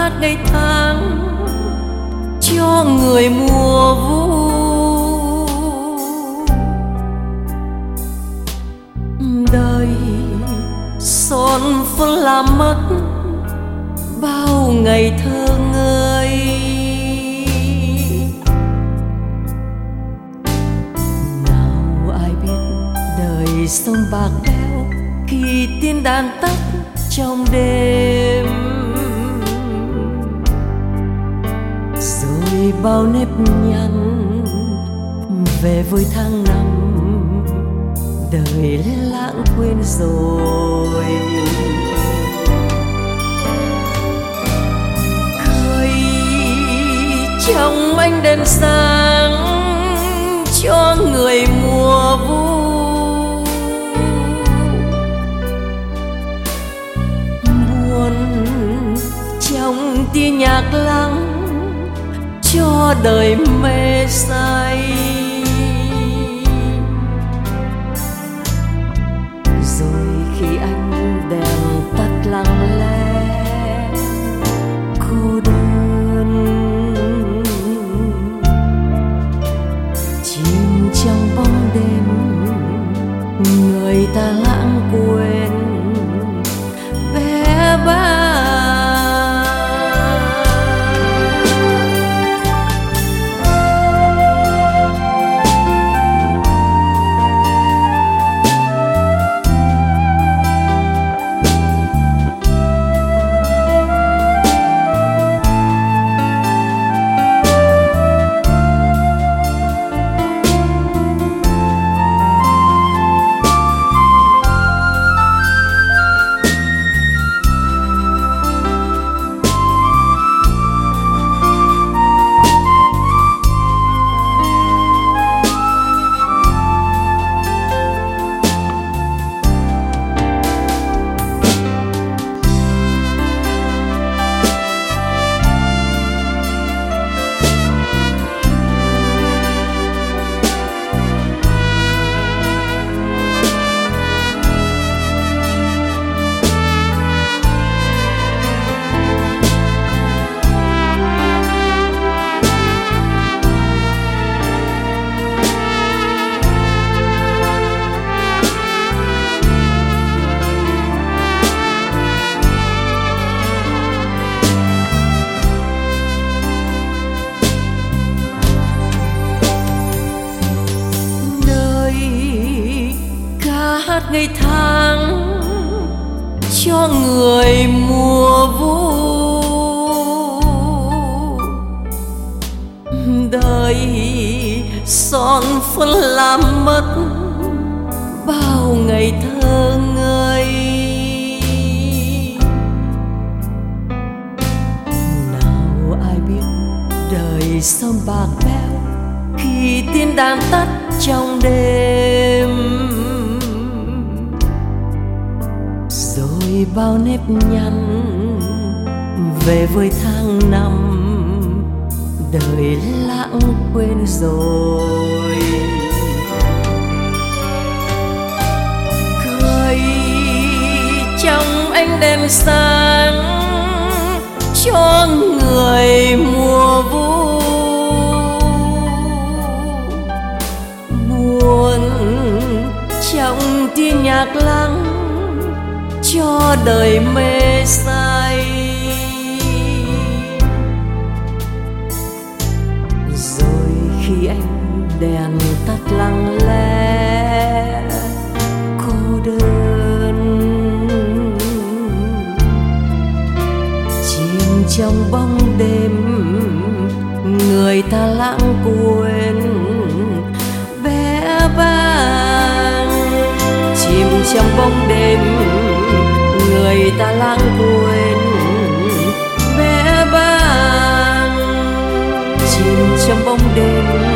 hát ngày tháng cho người mùa vu. Đời son phấn làm mất bao ngày thơ ngây. Nào ai biết đời sông bạc bẽo khi tiếng đàn tắt trong đêm, rồi bao nếp nhăn về với tháng năm đời lãng quên rồi. Khơi trong ánh đèn sáng cho người mùa vu, buồn trong tia nhạc lắng cho đời mê say. Rồi khi ánh đèn tắt lặng lẽ cô đơn, chìm trong bóng đêm người ta lãng quên bé bá. Hát ngày tháng cho người mùa vu, đời son phấn làm mất bao ngày thơ ngây. Nào ai biết đời sông bạc bẽo khi tiếng đàn tắt trong đêm, rồi bao nếp nhăn về với tháng năm đời lãng quên rồi. Cười trong ánh đèn sáng cho người mùa vu, buồn trong tia nhạc lắng cho đời mê say. Rồi khi ánh đèn tắt lặng lẽ cô đơn, chìm trong bóng đêm người ta lãng quên bé bàng. Chìm trong bóng đêm người ta lãng quên bé bàng. Chìm trong bóng đêm